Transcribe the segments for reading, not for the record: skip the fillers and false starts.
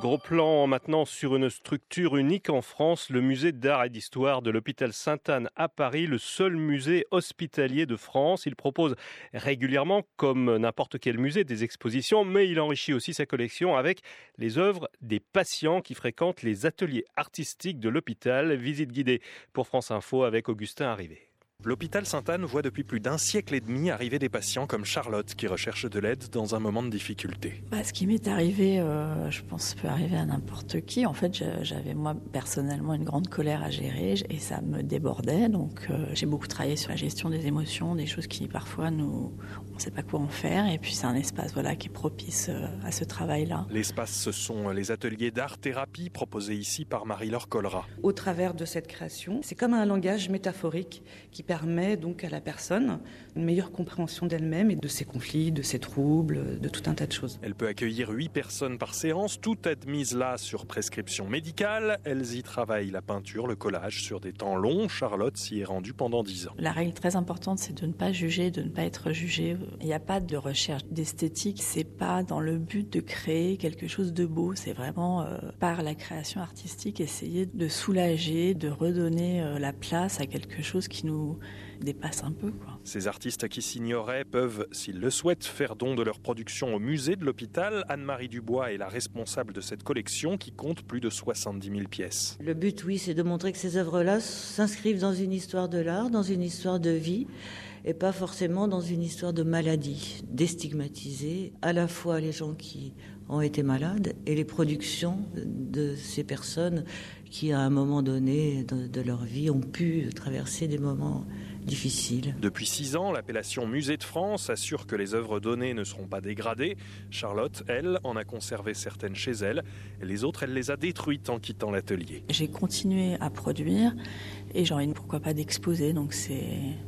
Gros plan maintenant sur une structure unique en France, le musée d'art et d'histoire de l'hôpital Sainte-Anne à Paris, le seul musée hospitalier de France. Il propose régulièrement, comme n'importe quel musée, des expositions, mais il enrichit aussi sa collection avec les œuvres des patients qui fréquentent les ateliers artistiques de l'hôpital. Visite guidée pour France Info avec Augustin Arrivé. L'hôpital Sainte-Anne voit depuis plus d'un siècle et demi arriver des patients comme Charlotte qui recherche de l'aide dans un moment de difficulté. Ce qui m'est arrivé, je pense, peut arriver à n'importe qui. En fait, j'avais moi personnellement une grande colère à gérer et ça me débordait. Donc, j'ai beaucoup travaillé sur la gestion des émotions, des choses qui parfois on ne sait pas quoi en faire. Et puis, c'est un espace, qui est propice à ce travail-là. L'espace, ce sont les ateliers d'art-thérapie proposés ici par Marie-Laure Collerat. Au travers de cette création, c'est comme un langage métaphorique qui permet donc à la personne une meilleure compréhension d'elle-même et de ses conflits, de ses troubles, de tout un tas de choses. Elle peut accueillir 8 personnes par séance, toutes admises là sur prescription médicale. Elles y travaillent la peinture, le collage sur des temps longs. Charlotte s'y est rendue pendant 10 ans. La règle très importante, c'est de ne pas juger, de ne pas être jugé. Il n'y a pas de recherche d'esthétique, c'est pas dans le but de créer quelque chose de beau, c'est vraiment par la création artistique essayer de soulager, de redonner la place à quelque chose qui nous dépasse un peu, Ces artistes qui s'ignoraient peuvent, s'ils le souhaitent, faire don de leur production au musée de l'hôpital. Anne-Marie Dubois est la responsable de cette collection qui compte plus de 70 000 pièces. Le but, c'est de montrer que ces œuvres-là s'inscrivent dans une histoire de l'art, dans une histoire de vie, et pas forcément dans une histoire de maladie, déstigmatiser à la fois les gens qui ont été malades et les productions de ces personnes qui, à un moment donné de leur vie, ont pu traverser des moments difficiles. Depuis 6 ans, l'appellation Musée de France assure que les œuvres données ne seront pas dégradées. Charlotte, elle, en a conservé certaines chez elle. Les autres, elle les a détruites en quittant l'atelier. J'ai continué à produire et j'ai envie, pourquoi pas, d'exposer. Donc c'est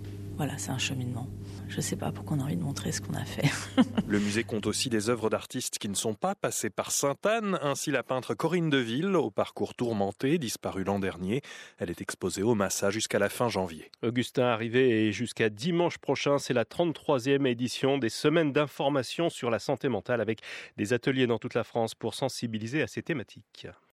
un cheminement. Je ne sais pas pourquoi on a envie de montrer ce qu'on a fait. Le musée compte aussi des œuvres d'artistes qui ne sont pas passés par Sainte-Anne. Ainsi, la peintre Corinne Deville, au parcours tourmenté, disparue l'an dernier. Elle est exposée au Massa jusqu'à la fin janvier. Augustin Arrivé, et jusqu'à dimanche prochain, c'est la 33e édition des semaines d'information sur la santé mentale avec des ateliers dans toute la France pour sensibiliser à ces thématiques.